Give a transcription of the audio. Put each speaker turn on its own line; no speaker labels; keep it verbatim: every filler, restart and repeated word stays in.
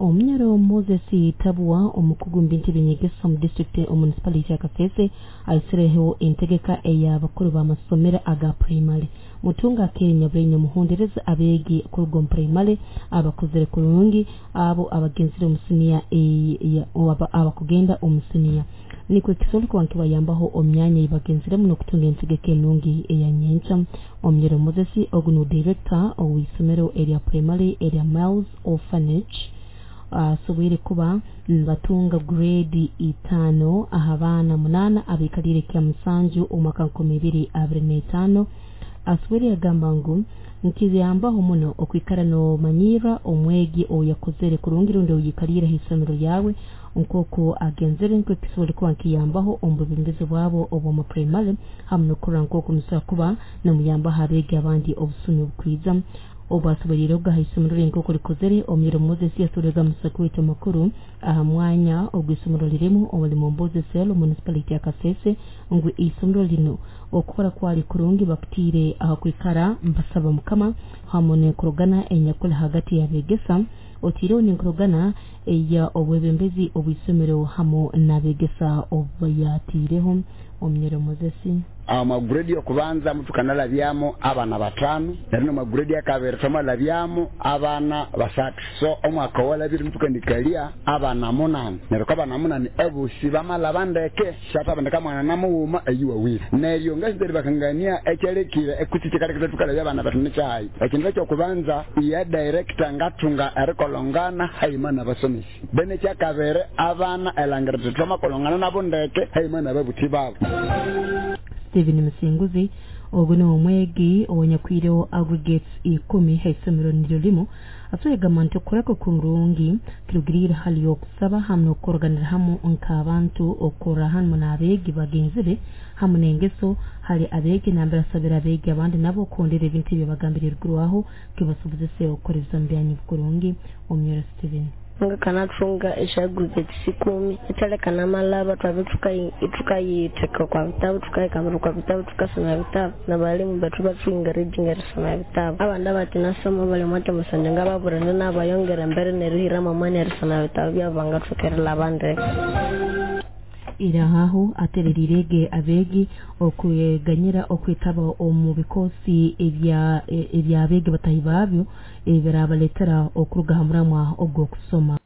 Omnyero Moses Tabua omukugumbi ntibinyegesa mu district o municipality ya Kasese aisireho integeka eya bakuru ba masomera aga primary mutunga Kenya brenye muhondereza abegi kurugom primary abakuzere kurungi abo abagenzire umusinia e abakugenda umusinia niko kisolo kwanki bayambaho omnyanya ibagenzire mu kutunga integeke nungi eya nyencha Omnyero Moses ogunu director o wisomero area primary area Miles Orphanage Uh, subiri kuba batunga grade itano ahabana munana abikalire kya musanju umwaka nkumi ibiri abiri n'itano asubiri agamba ngo nkiziyambaho muno okwikara no manyira omwegi oyakozere kurungira nde uyikalire hisomero yawe nkoko agenzere nko kisubiri kuba nkiyambaho ombubimbizo bwabo obo mu primary hamno kuranko kumisa kuba no muyamba habege abandi obusumi bukwiza obasubiriro gahisomero nkoko likozere Omnyero Moses yasurega musakwete makuru ahamwanya ogwisomero lirimo obali mu Mboze Selo municipality ya Kasese ngwe isomero lino okora kwali kurungi bakitire ahakwikara mbasaba mukama hamone kurogana enyakole hagati ya begesa otiro ni kurogana eya obwebembezi obwisomero hamo na begesa obayatireho Omnyero Moses
ama grade yo kubanza mutukana labyamo abana batano narino ma grade yakabere toma labyamo abana basatu so omwaka wala biri mutukandikalia abana munana nero kabana munana ebusi bamalabandeke shata bandeka mwana namuuma ayiwa wiri neryo ngazideri bakangania ekerekire ekutike kale kutukala byabana batano cyai ekintu cyo kubanza ya director ngatunga erikolongana hayimana basomisi bene cyakabere abana elangere toma kolongana nabondeke hayimana babuti babo
Steven Musinguzi oguno omwegi owanyakwireho aggregates ikumi haisomero nirolimo atoyega manto kurako kurungi kirugirira hali yokusaba hamno koroganira hamu nka abantu okora hanmu nabegi bagenzire hamu nengeso hali abegi nambera sabira abegi abandi nabo kondere bintu byabagambirira gurwaho kibasubize se okoreza mbyanyi kurungi Omnyero Steven
nga kanatunga eshaguze tsikumi itale kana malaba twabitukai itukai teka kwa vitabu tukai kamera kwa vitabu tukasoma vitabu na balimu batu batunga reading erisoma vitabu abanda batina somo bali mwata musandanga baburana nabayongera mbere nerihira mamani erisoma vitabu byabanga tukerela bande
irahaho atererirege abegi okuyeganyira okwitaba omu bikosi ebya ebya abegi batayibabyo ebirabaletera okuruga hamramwa ogwo kusoma